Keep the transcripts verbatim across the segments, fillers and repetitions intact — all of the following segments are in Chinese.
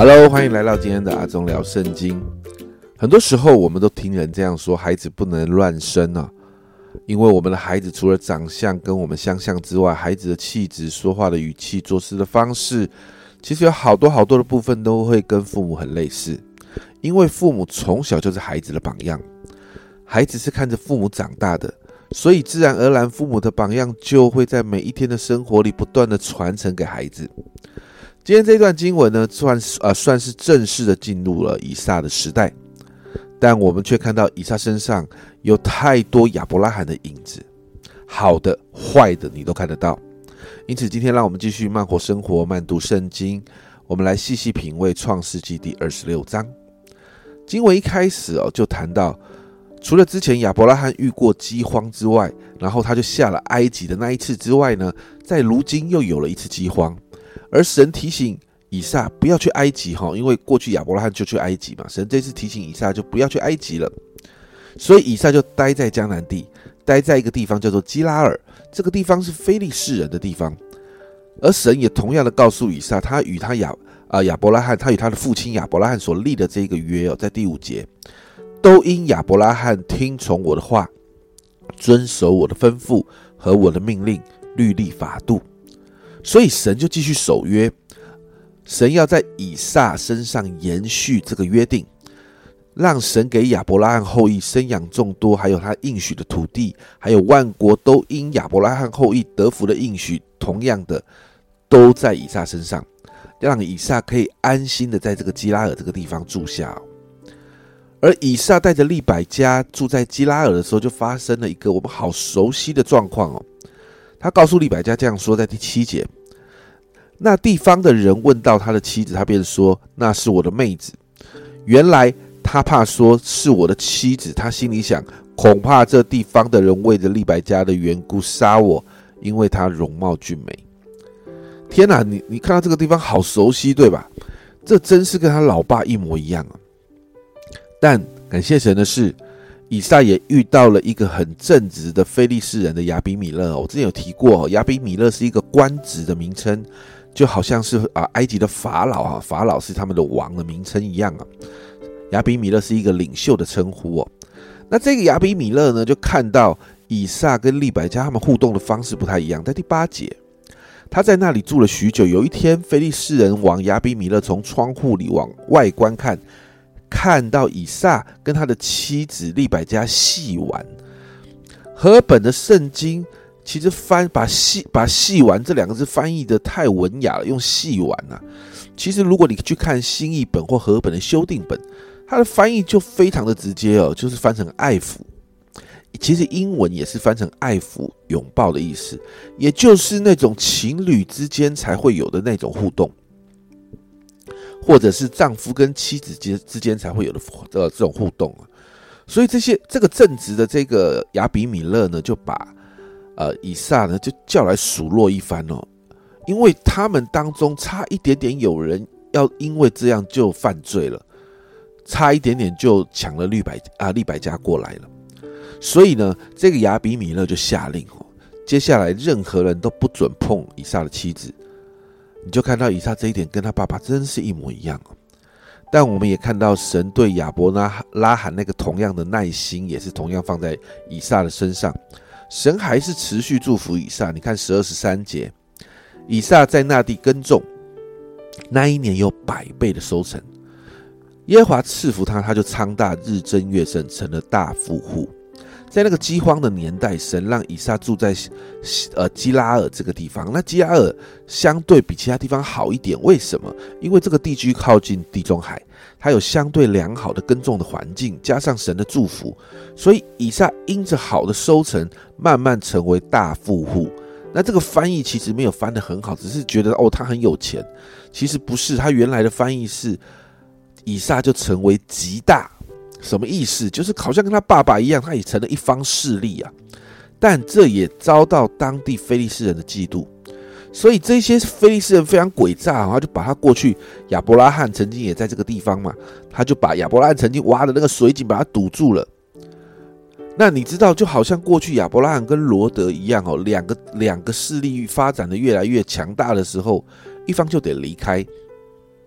Hello， 欢迎来到今天的阿忠聊圣经。很多时候我们都听人这样说，孩子不能乱生啊，因为我们的孩子除了长相跟我们相像之外，孩子的气质、说话的语气、做事的方式，其实有好多好多的部分都会跟父母很类似，因为父母从小就是孩子的榜样，孩子是看着父母长大的，所以自然而然父母的榜样就会在每一天的生活里不断的传承给孩子。今天这段经文呢，算是、呃、算是正式的进入了以撒的时代，但我们却看到以撒身上有太多亚伯拉罕的影子，好的、坏的你都看得到。因此今天让我们继续慢活生活，慢读圣经，我们来细细品味创世纪第二十六章。经文一开始、哦、就谈到，除了之前亚伯拉罕遇过饥荒之外，然后他就下了埃及的那一次之外呢，在如今又有了一次饥荒，而神提醒以撒不要去埃及，因为过去亚伯拉罕就去埃及嘛，神这次提醒以撒就不要去埃及了，所以以撒就待在迦南地，待在一个地方叫做基拉尔，这个地方是非利士人的地方。而神也同样的告诉以撒，他与他亚啊亚伯拉罕，他与他的父亲亚伯拉罕所立的这个约、哦、在第五节，都因亚伯拉罕听从我的话，遵守我的吩咐和我的命令、律例法度。所以神就继续守约，神要在以撒身上延续这个约定，让神给亚伯拉罕后裔生养众多，还有他应许的土地，还有万国都因亚伯拉罕后裔得福的应许，同样的都在以撒身上，让以撒可以安心的在这个基拉尔这个地方住下。而以撒带着利百加住在基拉尔的时候，就发生了一个我们好熟悉的状况哦。他告诉利百加这样说，在第七节，那地方的人问到他的妻子，他便说那是我的妹子。原来他怕说是我的妻子，他心里想，恐怕这地方的人为着利百加的缘故杀我，因为她容貌俊美。天哪，你你看到这个地方好熟悉对吧？这真是跟他老爸一模一样啊。但感谢神的是，以撒也遇到了一个很正直的非利士人的亚比米勒。我之前有提过，亚比米勒是一个官职的名称，就好像是、啊、埃及的法老、啊、法老是他们的王的名称一样啊。亚比米勒是一个领袖的称呼哦。那这个亚比米勒呢，就看到以撒跟利百加他们互动的方式不太一样。在第八节，他在那里住了许久，有一天非利士人王亚比米勒从窗户里往外观看，看到以撒跟他的妻子利百加戏玩。和本的圣经其实翻把戏把戏玩这两个字翻译的太文雅了，用戏玩啊。其实如果你去看新译本或和本的修订本，它的翻译就非常的直接哦，就是翻成爱抚。其实英文也是翻成爱抚、拥抱的意思，也就是那种情侣之间才会有的那种互动，或者是丈夫跟妻子之间才会有的、呃、这种互动。所以这些这个正直的这个亚比米勒呢，就把呃以撒呢就叫来数落一番哦，因为他们当中差一点点有人要因为这样就犯罪了，差一点点就抢了利百啊利百加过来了。所以呢，这个亚比米勒就下令哦，接下来任何人都不准碰以撒的妻子。你就看到以撒这一点跟他爸爸真是一模一样哦。但我们也看到神对亚伯拉罕那个同样的耐心，也是同样放在以撒的身上。神还是持续祝福以撒。你看十二十三节，以撒在那地耕种，那一年有百倍的收成。耶和华赐福他，他就昌大，日增月盛，成了大富户。在那个饥荒的年代，神让以撒住在呃基拉尔这个地方。那基拉尔相对比其他地方好一点，为什么？因为这个地区靠近地中海，它有相对良好的耕种的环境，加上神的祝福，所以以撒因着好的收成，慢慢成为大富户。那这个翻译其实没有翻得很好，只是觉得哦他很有钱，其实不是，他原来的翻译是以撒就成为极大。什么意思？就是好像跟他爸爸一样，他也成了一方势力啊。但这也遭到当地非利士人的嫉妒，所以这些非利士人非常诡诈，他就把他过去亚伯拉罕曾经也在这个地方嘛，他就把亚伯拉罕曾经挖的那个水井把它堵住了。那你知道，就好像过去亚伯拉罕跟罗德一样哦，两个两个势力发展的越来越强大的时候，一方就得离开。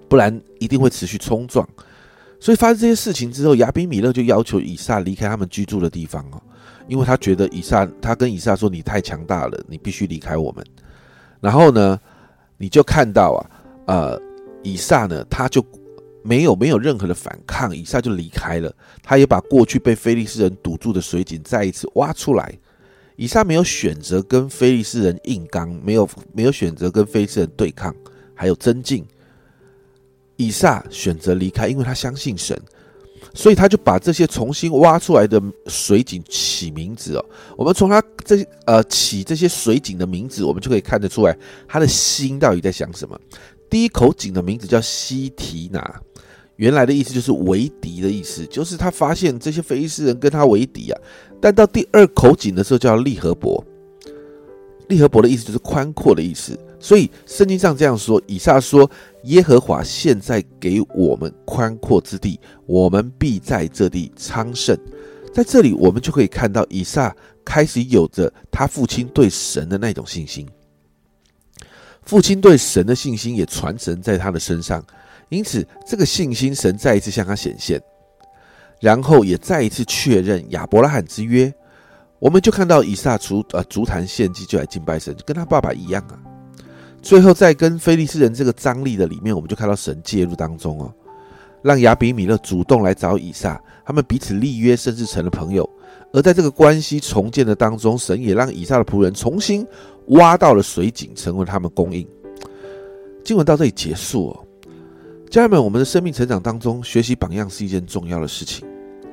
不然一定会持续冲撞。所以发生这些事情之后，亚比米勒就要求以撒离开他们居住的地方哦，因为他觉得以撒，他跟以撒说：“你太强大了，你必须离开我们。”然后呢，你就看到啊，呃，以撒呢，他就没有没有任何的反抗，以撒就离开了。他也把过去被非利士人堵住的水井再一次挖出来。以撒没有选择跟非利士人硬刚，没有没有选择跟非利士人对抗，还有增进。以撒选择离开，因为他相信神，所以他就把这些重新挖出来的水井起名字哦。我们从他这呃起这些水井的名字，我们就可以看得出来他的心到底在想什么。第一口井的名字叫西提拿，原来的意思就是为敌的意思，就是他发现这些非利士人跟他为敌啊。但到第二口井的时候叫利河伯，利河伯的意思就是宽阔的意思。所以圣经上这样说，以撒说：“耶和华现在给我们宽阔之地，我们必在这地昌盛。”在这里我们就可以看到以撒开始有着他父亲对神的那种信心，父亲对神的信心也传承在他的身上，因此这个信心神再一次向他显现，然后也再一次确认亚伯拉罕之约。我们就看到以撒除呃足坛献祭就来敬拜神，就跟他爸爸一样啊。最后在跟非利士人这个张力的里面，我们就看到神介入当中哦，让亚比米勒主动来找以撒，他们彼此立约，甚至成了朋友。而在这个关系重建的当中，神也让以撒的仆人重新挖到了水井，成为他们供应。经文到这里结束哦，家人们，我们的生命成长当中，学习榜样是一件重要的事情。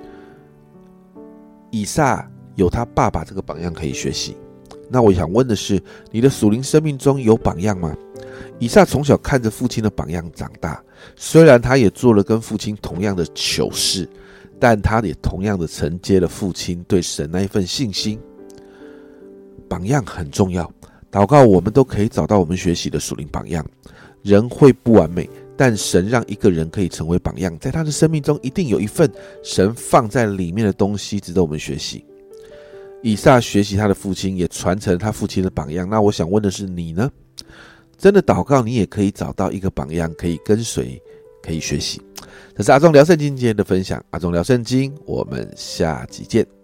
以撒有他爸爸这个榜样可以学习。那我想问的是，你的属灵生命中有榜样吗？以撒从小看着父亲的榜样长大，虽然他也做了跟父亲同样的糗事，但他也同样的承接了父亲对神那一份信心。榜样很重要，祷告我们都可以找到我们学习的属灵榜样。人会不完美，但神让一个人可以成为榜样，在他的生命中一定有一份神放在里面的东西值得我们学习。以撒学习他的父亲，也传承他父亲的榜样。那我想问的是，你呢？真的祷告，你也可以找到一个榜样，可以跟随，可以学习。这是阿忠聊圣经今天的分享，阿忠聊圣经，我们下集见。